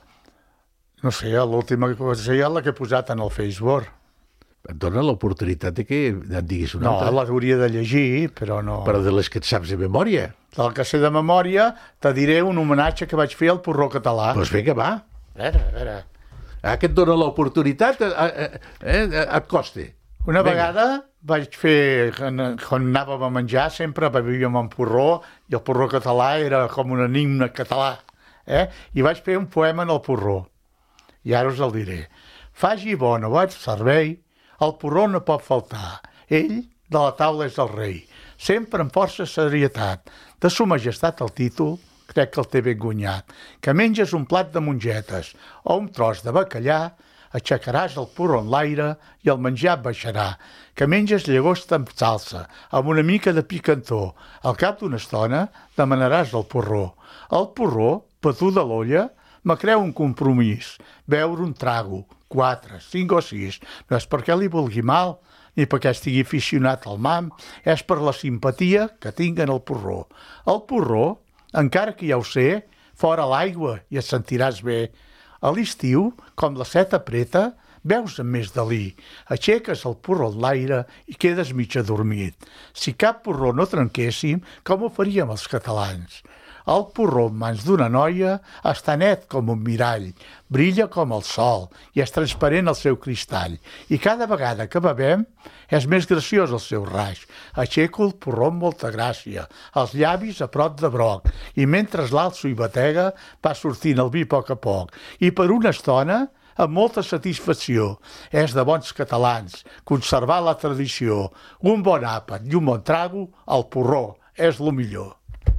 No sé, l'última poesia la que he posat en el Facebook. Et dona l'oportunitat de que et diguis una No, altra. l'hauria de llegir, però no. Però de les que et saps de memòria. Del que sé de memòria, te diré un homenatge que vaig fer al porró català. Doncs vinga, va. A veure, a veure. Ah, que et dona l'oportunitat, eh, eh, eh, et costi. Una Vinga. vegada vaig fer, quan quan anàvem a menjar, sempre bevíem amb porró, i el porró català era com un enigma català. Eh? I vaig fer un poema en el porró. I ara us el diré. Faci bon o bon servei, el porró no pot faltar. Ell, de la taula és el rei. Sempre amb força serietat. De su majestat el títol, crec que el té ben guanyat. Que menges un plat de mongetes o un tros de bacallà, aixecaràs el porró en l'aire i el menjar baixarà. Que menges llagosta amb salsa, amb una mica de picantó. Al cap d'una estona demanaràs el porró. El porró, patú de l'olla, me creu un compromís. Beure un trago, quatre, cinc o sis. No és perquè li vulgui mal, ni perquè estigui aficionat al mam, és per la simpatia que tinc en el porró. El porró, encara que ja ho sé, fora l'aigua i et sentiràs bé. A l'estiu, com la set apreta, veus amb més delí. Aixeques el porró en l'aire i quedes mig adormit. Si cap porró no trenquéssim, com ho faríem els catalans? El porró en mans d'una noia està net com un mirall, brilla com el sol i és transparent el seu cristall. I cada vegada que bevem és més graciós el seu raix. Aixeco el porró amb molta gràcia, els llavis a prop de broc, i mentre l'alço i batega va sortint el vi a poc a poc. I per una estona, amb molta satisfacció, és de bons catalans, conservar la tradició, un bon àpat i un bon trago, el porró és lo millor.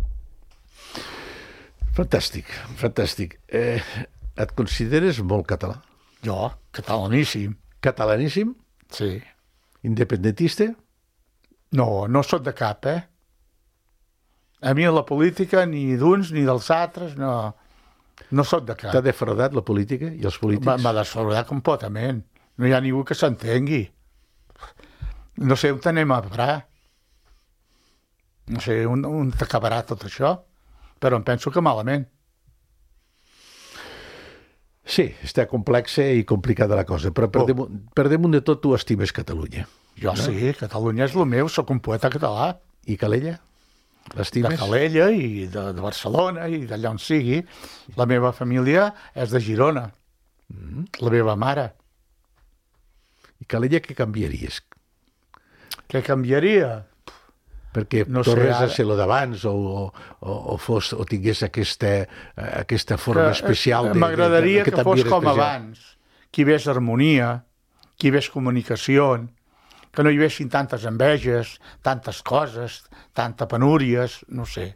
Fantàstic, fantàstic. Eh, et consideres molt català? Jo, catalaníssim. Catalaníssim? Sí. Independentista? No, no sóc de cap, eh? A mi la política, ni d'uns ni dels altres, no, no sóc de cap. T'ha defraudat la política i els polítics? M'ha defraudat completament. No hi ha ningú que s'entengui. No sé on anem a parar. No sé on, on t'acabarà tot això, però em penso que malament. Sí, està complexa i complicada la cosa, però per, oh. damunt, per damunt de tot tu estimes Catalunya. Jo no? Sí, Catalunya és el meu, sóc un poeta català. I Calella? L'estimes? De Calella i de, de Barcelona i d'allà on sigui. La meva família és de Girona, mm. la meva mare. I Calella què canviaries? Què canviaria? Perquè no tornes sé, a ser lo d'abans o, o, o, fos, o tingués aquesta, aquesta forma que, especial. M'agradaria que fos com especial. Abans, que hi hagués harmonia, que hi hagués comunicació, que no hi haguessin tantes enveges, tantes coses, tanta penúries, no sé.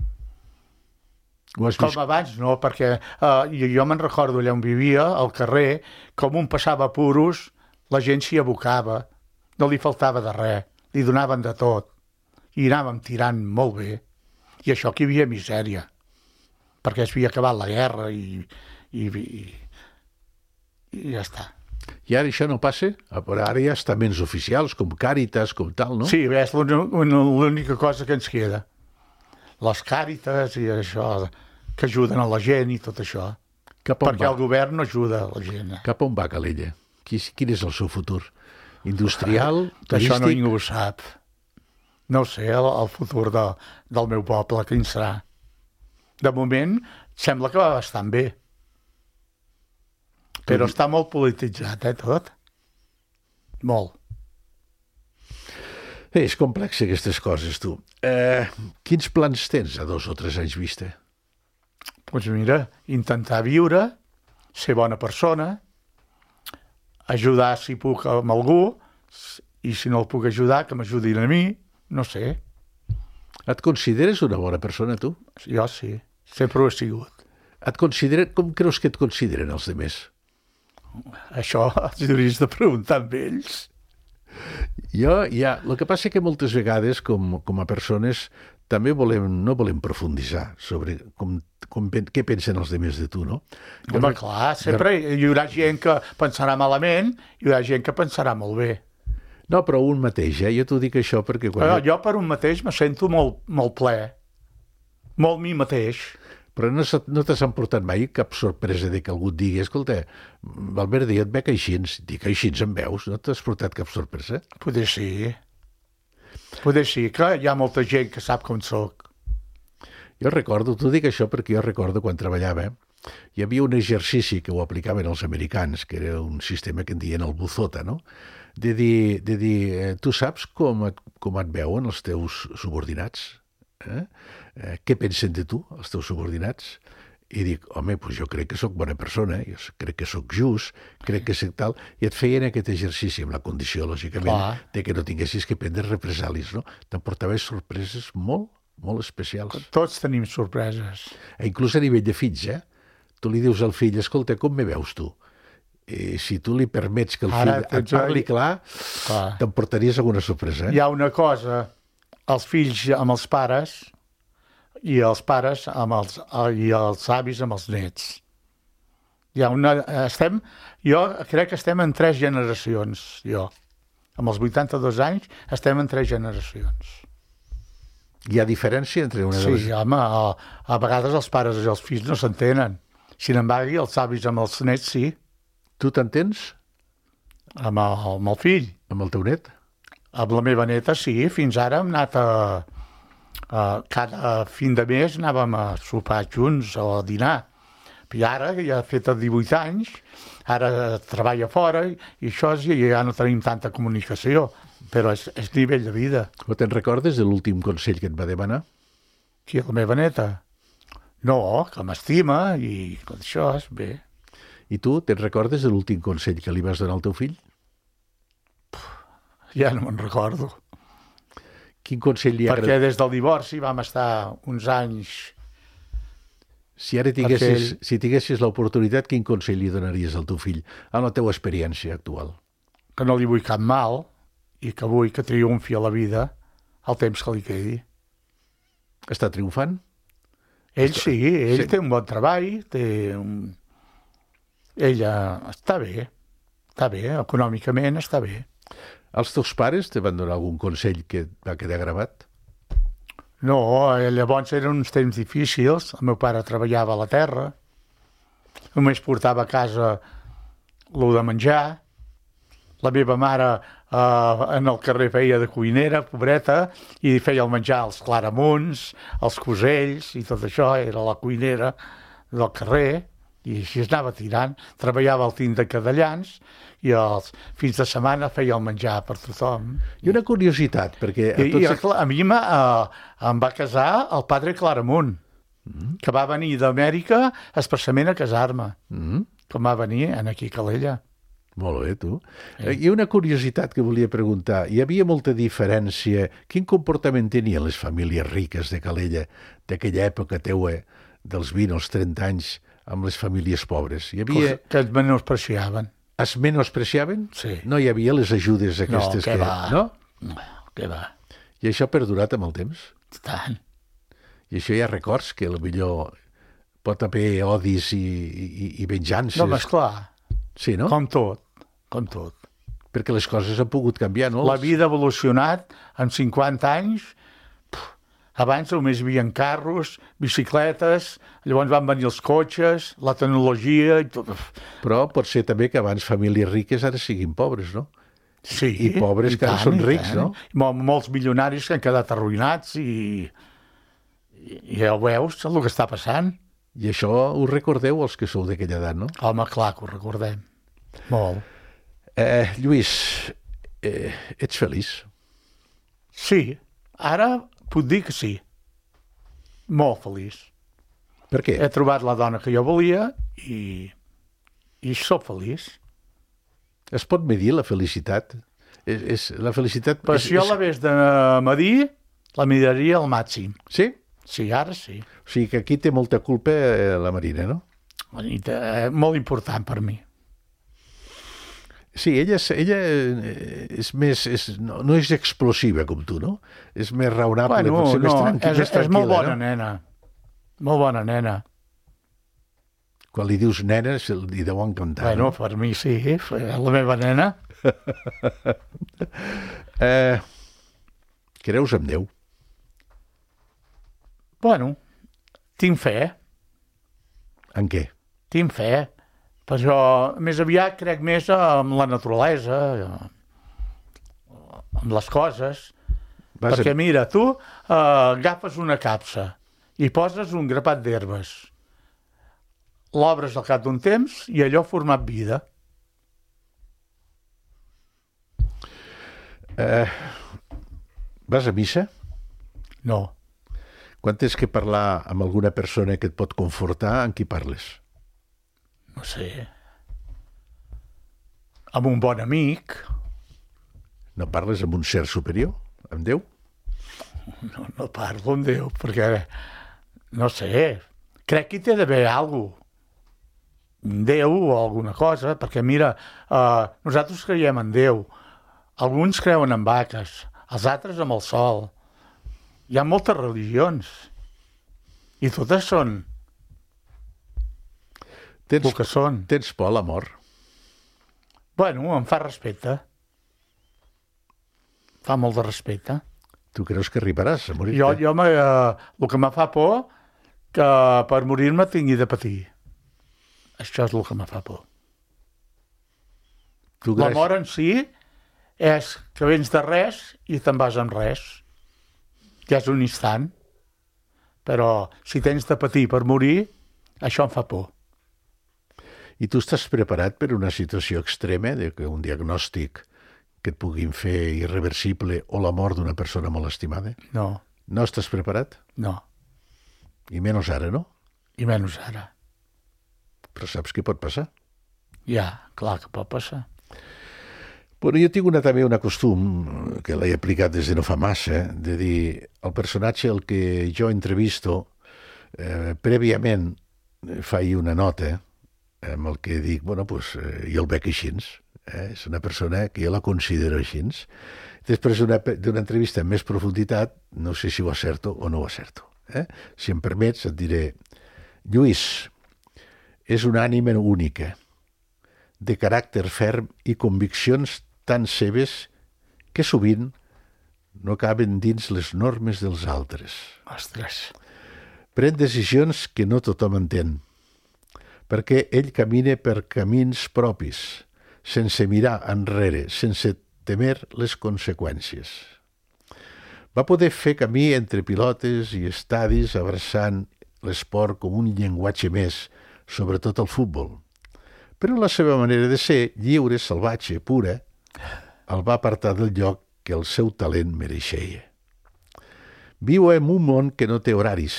Com vist? Abans, no, perquè uh, jo, jo me'n recordo allà on vivia, al carrer, com un passava puros, la gent s'hi abocava, no li faltava de res, li donaven de tot. I anàvem tirant molt bé. I això que hi havia misèria, perquè es havia acabat la guerra i, i, i, i ja està. I ara això no passa? Ara hi ha estaments oficials, com Càritas, com tal, no? Sí, és l'única cosa que ens queda. Les Càritas i això, que ajuden a la gent i tot això. Perquè va? El govern no ajuda a la gent. Cap on va Calella? Quin és el seu futur? Industrial? Ah, turístic? Això no ningú ho sap. No sé, el, el futur de, del meu poble, quin serà. De moment, sembla que va bastant bé. Però està molt polititzat, eh, tot. Molt. És complex, aquestes coses, tu. Eh, quins plans tens a dos o tres anys vista? Doncs pues mira, intentar viure, ser bona persona, ajudar si puc amb algú, i si no el puc ajudar, que m'ajudin a mi. No sé. Et consideres una bona persona, tu? Jo sí, sempre ho he sigut. Et consideren... Com creus que et consideren els demés? Això els hauries de preguntar amb ells. Jo, ja... El que passa és que moltes vegades, com, com a persones, també volem, no volem profunditzar sobre com, com, què pensen els demés de tu, no? Jo Home, clar, sempre hi haurà gent que pensarà malament i hi haurà gent que pensarà molt bé. No, però un mateix, eh? Jo t'ho dic això perquè... Quan jo, jo per un mateix me sento molt, molt ple. Molt mi mateix. Però no, no t'has emportat mai cap sorpresa de que algú et digui escolta, Albert Díaz et veig així, dic així em veus, no t'has portat cap sorpresa? Poder sí. Poder sí, que hi ha molta gent que sap com soc. Jo recordo, t'ho dic això perquè jo recordo quan treballava, hi havia un exercici que ho aplicaven els americans, que era un sistema que en diuen el buzota, no? De dir, de dir eh, tu saps com et, com et veuen els teus subordinats? Eh? Eh, què pensen de tu, els teus subordinats? I dic, home, doncs jo crec que sóc bona persona, jo crec que sóc just, crec que sóc tal, i et feien aquest exercici amb la condició, lògicament, Clar. de que no tinguessis que prendre represalis, no? T'emportaves sorpreses molt, molt especials. Tots tenim sorpreses. E inclús a nivell de fills, eh? Tu li dius al fill, escolta, com me veus tu? I si tu li permets que el fill Ara, et parli clar, clar. t'emportaries alguna sorpresa. Eh? Hi ha una cosa, els fills amb els pares i els pares amb els, i els avis amb els nets. Hi ha una... Estem, jo crec que estem en tres generacions, jo. Amb els vuitanta-dos anys estem en tres generacions. Hi ha diferència entre una de les... Sí, home, a, a vegades els pares i els fills no s'entenen. Sin embargo, els avis amb els nets sí. Tu t'entens? Amb el, amb el fill. Amb el teu net? Amb la meva neta sí, fins ara hem anat a... Uh, cada fin de mes anàvem a sopar junts o a dinar. I ara, ja ha fet divuit anys, ara treballa fora i això i ja no tenim tanta comunicació, però és, és nivell de vida. O te'n recordes de l'últim consell que et va demanar? Qui, la meva neta? No, que m'estima i tot això és bé. I tu te'n recordes de l'últim consell que li vas donar al teu fill? Ja no me'n recordo. Quin consell li ha Perquè des del divorci vam estar uns anys... Si ara tinguessis, ell... si tinguessis l'oportunitat, quin consell li donaries al teu fill amb la teva experiència actual? Que no li vull cap mal i que vull que triomfi a la vida el temps que li quedi. Està triomfant? Ell Està... sí, ell sí. té un bon treball, té un... ella està bé, està bé, econòmicament està bé. Els teus pares te van donar algun consell que et va quedar gravat? No, llavors eren uns temps difícils. El meu pare treballava a la terra, només portava a casa el de menjar. La meva mare eh, en el carrer feia de cuinera, pobreta, i feia el menjar als claramunts, als cosells, i tot això, era la cuinera del carrer, i així es anava tirant. Treballava al tint de Cadellans, i els fins de setmana feia el menjar per tothom. I una curiositat, perquè... A, I, tots... i a, a mi uh, em va casar el padre Claramunt, mm-hmm. que va venir d'Amèrica expressament a casar-me, mm-hmm. com va venir en aquí a Calella. Molt bé, tu. Eh. I una curiositat que volia preguntar. Hi havia molta diferència. Quin comportament tenien les famílies riques de Calella d'aquella època teua, dels vint als trenta anys, amb les famílies pobres? Hi havia... Que, que es menospreciaven. Es menospreciaven? Sí. No hi havia les ajudes aquestes? No, que, que va. No? No, que va. I això ha perdurat amb el temps? Tant. I això hi ha records que potser pot haver odis i, i, i venjances. No, esclar. Sí, no? Com tot, com tot. Perquè les coses han pogut canviar, no? La vida ha evolucionat en cinquanta anys. Abans només hi havia carros, bicicletes, llavors van venir els cotxes, la tecnologia i tot. Però pot ser també que abans famílies riques ara siguin pobres, no? Sí. I pobres i que ara són rics, no? Mol, molts milionaris que han quedat arruïnats i, i ja ho veus, el que està passant. I això ho recordeu, els que sou d'aquella edat, no? Home, clar que ho recordem. Molt. Eh, Lluís, eh, ets feliç? Sí. Ara puc dir que sí. Molt feliç. Per què? He trobat la dona que jo volia i, i sóc feliç. Es pot medir la felicitat? És, és, la felicitat... Però és, si jo és... la vés de medir, la mediria al màxim. Sí? Sí, ara sí. O sigui que aquí té molta culpa eh, la Marina, no? Eh, molt important per mi. Sí, ella, és, ella és més... És, no, no és explosiva com tu, no? És més raonable, bueno, potser no, més, tranqui, és, més tranquil·la. És molt bona no? nena. Molt bona nena. Quan li dius nena, li deu encantar. Bueno, no? per mi sí, és la meva nena. eh, creus en Déu? Bueno, tinc fe. En què? Tinc fe. Però jo més aviat crec més en la naturalesa, en les coses. Vas Perquè a... mira, tu uh, agafes una capsa i poses un grapat d'herbes. L'obres al cap d'un temps i allò ha format vida. Eh, vas a missa? No. Quan tens que parlar amb alguna persona que et pot confortar, amb qui parles? No sé, amb un bon amic. No parles amb un ser superior? Amb Déu? No, no parlo amb Déu, perquè, no sé, crec que hi té d'haver alguna cosa. Un Déu o alguna cosa, perquè mira, uh, nosaltres creiem en Déu. Alguns creuen en vaques, els altres amb el sol. Hi ha moltes religions. I totes són... Tens, que són. Tens por a la mort? Bueno, em fa respecte. Fa molt de respecte. Tu creus que arribaràs a morir-te? Jo, jo me, eh, el que me fa por que per morir-me tingui de patir. Això és el que me fa por. Tu La gràcies... mort en si és que vens de res i te'n vas amb res. ja és un instant. Però si tens de patir per morir, això em fa por. I tu estàs preparat per una situació extrema, de que un diagnòstic que et puguin fer irreversible o la mort d'una persona molt estimada? No, No estàs preparat? no. I menys ara, no? I menys ara. Però saps què pot passar? Ja, clar que pot passar. Bueno, jo tinc una, també un costum, que l'he aplicat des de no fa massa, de dir, el personatge al que jo entrevisto, eh, prèviament eh, faig una nota amb el que dic, bueno, pues, eh, jo el veig així, eh? És una persona que jo la considero així. Després d'una d'una entrevista amb més profunditat, no sé si ho acerto o no ho acerto. Eh? Si em permets, et diré, Lluís és una ànima única, de caràcter ferm i conviccions tan seves que sovint no caben dins les normes dels altres. Ostres. Pren decisions que no tothom entén, perquè ell camina per camins propis, sense mirar enrere, sense temer les conseqüències. Va poder fer camí entre pilotes i estadis abraçant l'esport com un llenguatge més, sobretot el futbol. Però la seva manera de ser, lliure, salvatge, pura, el va apartar del lloc que el seu talent mereixia. Viu en un món que no té horaris,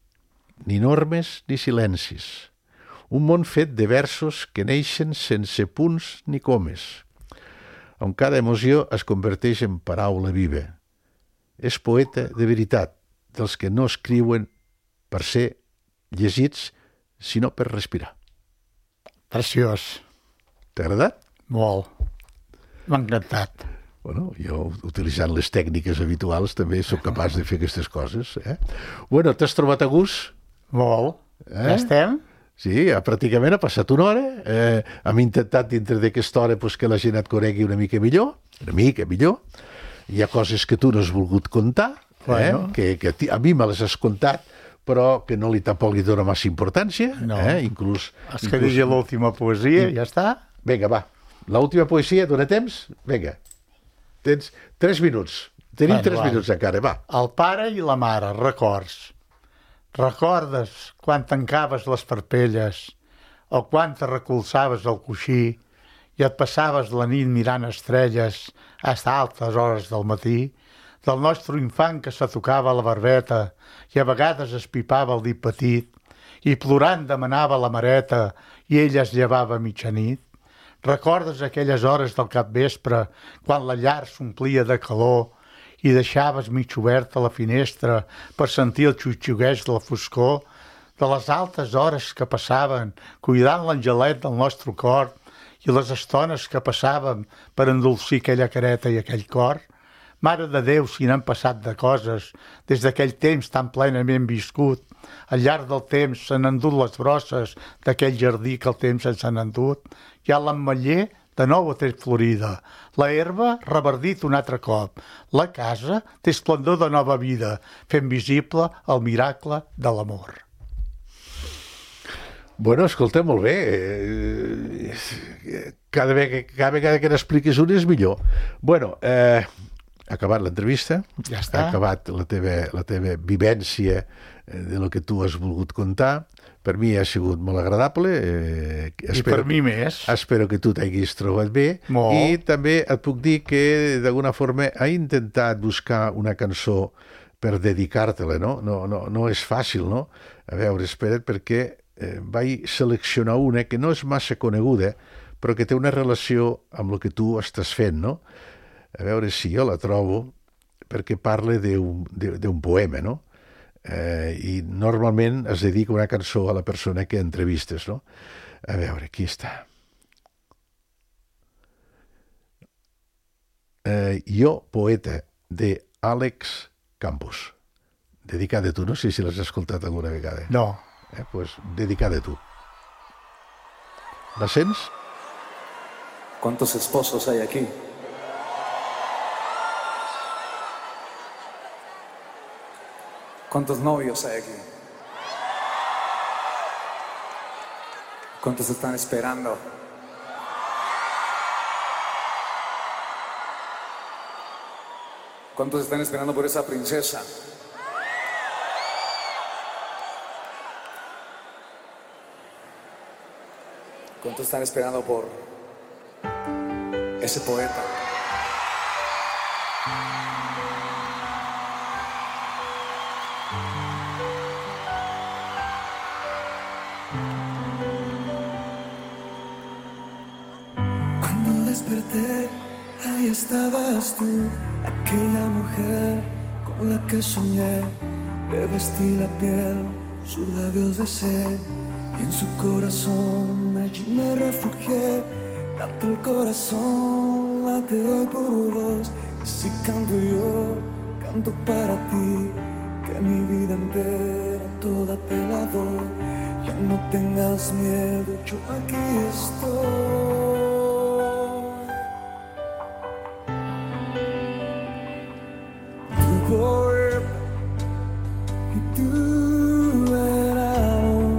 ni normes ni silencis. Un món fet de versos que neixen sense punts ni comes, on cada emoció es converteix en paraula viva. És poeta de veritat, dels que no escriuen per ser llegits, sinó per respirar. Preciós. T'ha agradat? Molt. M'ha encantat. Bueno, jo, utilitzant les tècniques habituals, també sóc capaç de fer aquestes coses. Eh? Bueno, t'has trobat a gust? Molt. Eh? Ja estem? Sí, ja pràcticament ha passat una hora. Eh, hem intentat dintre d'aquesta hora pues, que la gent et conegui una mica millor, una mica millor. Hi ha coses que tu no has volgut contar, Bueno. eh? que, que a mi me les has contat, però que no li tampoc li dona massa importància. No. Eh? Inclús, És que digui l'última poesia, ja està? Vinga, va. L'última poesia, dona temps? Vinga. Tens tres minuts. Tenim Bueno, tres va. minuts encara, va. El pare i la mare, records. Recordes quan tancaves les parpelles o quan te recolzaves al coixí i et passaves la nit mirant estrelles fins a altes hores del matí, del nostre infant que se tocava la barbeta i a vegades es pipava el dit petit i plorant demanava la mareta i ella es llevava a mitjanit? Recordes aquelles hores del capvespre quan la llar s'omplia de calor i deixaves mig oberta la finestra per sentir el xutxugueig de la foscor, de les altes hores que passaven cuidant l'angelet del nostre cor i les estones que passàvem per endolcir aquella careta i aquell cor? Mare de Déu, si n'han passat de coses des d'aquell temps tan plenament viscut. Al llarg del temps s'han endut les brosses d'aquell jardí que el temps ens han endut. Hi ha l'ametller de nou a tret florida. La herba reverdit un altre cop. La casa té esplendor de nova vida, fent visible el miracle de l'amor. Bueno, escolta, molt bé. Cada vegada, cada vegada que n'expliquis un és millor. Bueno, eh, ha acabat l'entrevista. Ja està. Ha acabat la teva, la teva vivència de lo que tu has volgut contar. Per mi ha sigut molt agradable. Eh, I per mi més. Espero que tu t'hagis trobat bé. Molt. I també et puc dir que d'alguna forma ha intentat buscar una cançó per dedicar-te-la, no? No, no? no és fàcil, no? A veure, espera't, perquè eh, vaig seleccionar una que no és massa coneguda, però que té una relació amb el que tu estàs fent, no? A veure si jo la trobo, perquè parla d'un poema, no? Eh, i normalment es dedica una cançó a la persona que entrevistes, no? A veure, aquí està. Eh, jo, poeta, de Àlex Campos. Dedicada a tu, no sé si l'has escoltat alguna vegada. No. Eh, pues, dedicada a tu. La sents? ¿Cuántos esposos hay aquí? ¿Cuántos novios hay aquí? ¿Cuántos están esperando? ¿Cuántos están esperando por esa princesa? ¿Cuántos están esperando por ese poeta? Cuando desperté, ahí estabas tú, aquella mujer con la que soñé. Le vestí la piel, sus labios besé, y en su corazón allí me refugié. Late el corazón, late hoy por vos, y si canto yo, canto para ti, que mi vida entera toda te la doy. Ya no tengas miedo, yo aquí estoy. Tu poeta y tu verano,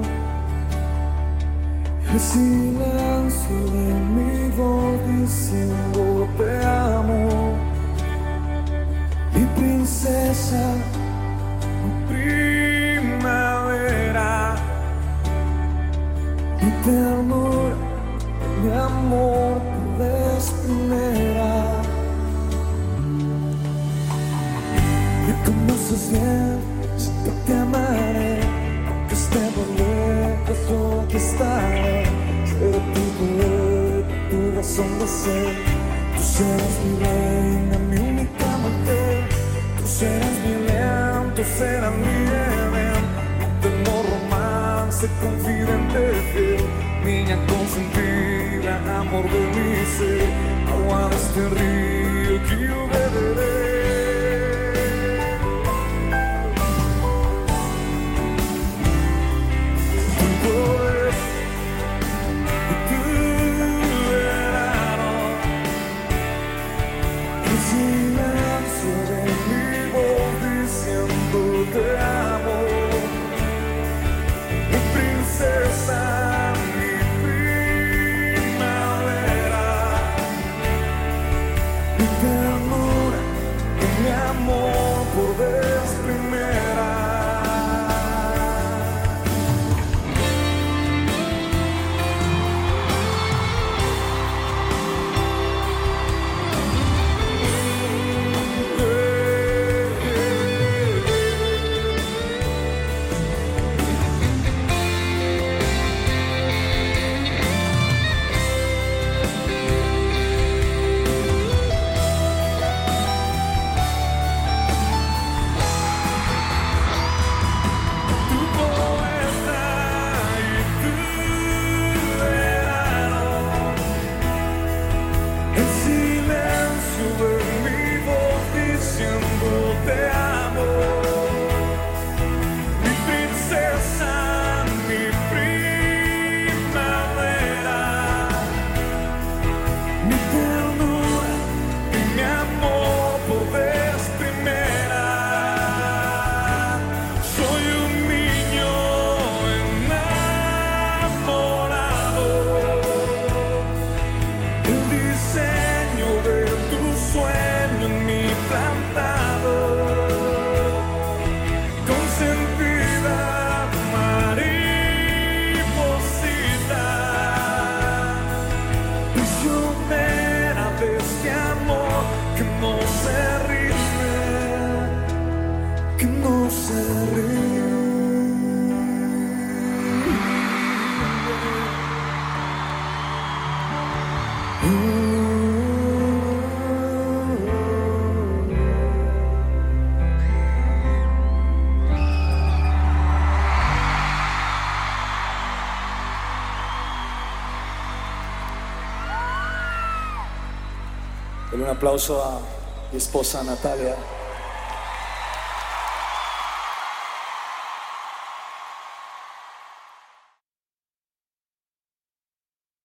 el silencio de mi voz diciendo te amo, mi princesa, mi primavera, mi ternura, mi amor, tu vez primera. Me conoces bien, sé que te amaré, aunque estemos lejos, yo aquí estaré. Seré tu poeta, tu razón de ser. Tú serás mi reina, mi única mujer. Tú serás mi león, tú serás mi Edén. No tengo romance, confidente fiel. Niña consentida, amor de mi ser. Agua de este río que yo beberé. Te amo, mi princesa, mi primavera, mi ternura y mi amor por vez primera. Te amo, mi princesa, mi primavera, mi ternura y mi amor por vez primera. Soy un niño enamorado, el diseño de tu sueño en mi plantado. Un aplauso a mi esposa Natalia.